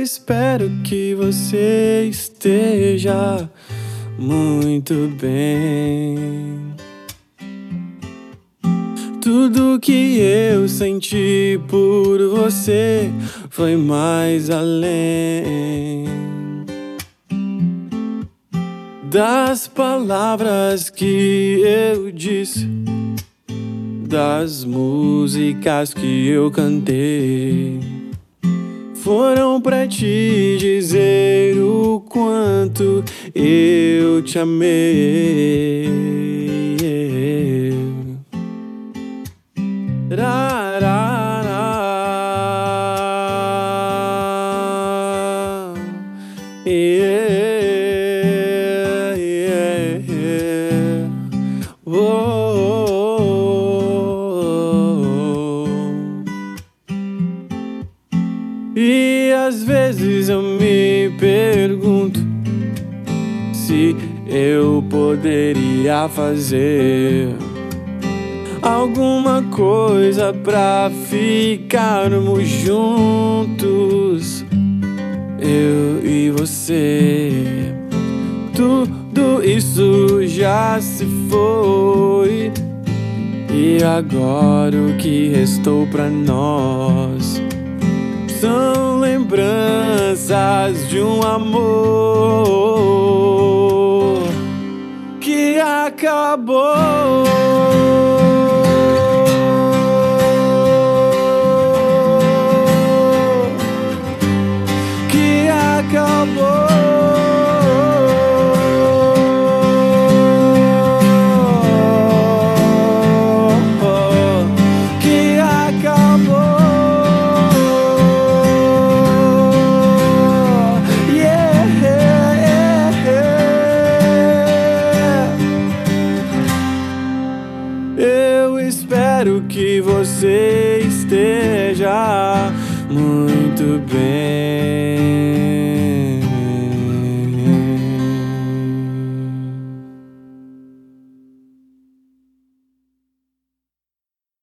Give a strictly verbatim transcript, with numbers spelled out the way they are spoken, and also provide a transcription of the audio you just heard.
espero que você esteja muito bem. Tudo que eu senti por você foi mais além das palavras que eu disse, das músicas que eu cantei. Foram pra te dizer o quanto eu te amei. Rarará. Yeah, yeah, yeah. Oh, oh, oh. E às vezes eu me pergunto se eu poderia fazer alguma coisa pra ficarmos juntos, eu e você. Tudo isso já se foi, e agora o que restou pra nós são lembranças de um amor que acabou. Que acabou. Que acabou. Eu espero que você esteja muito bem.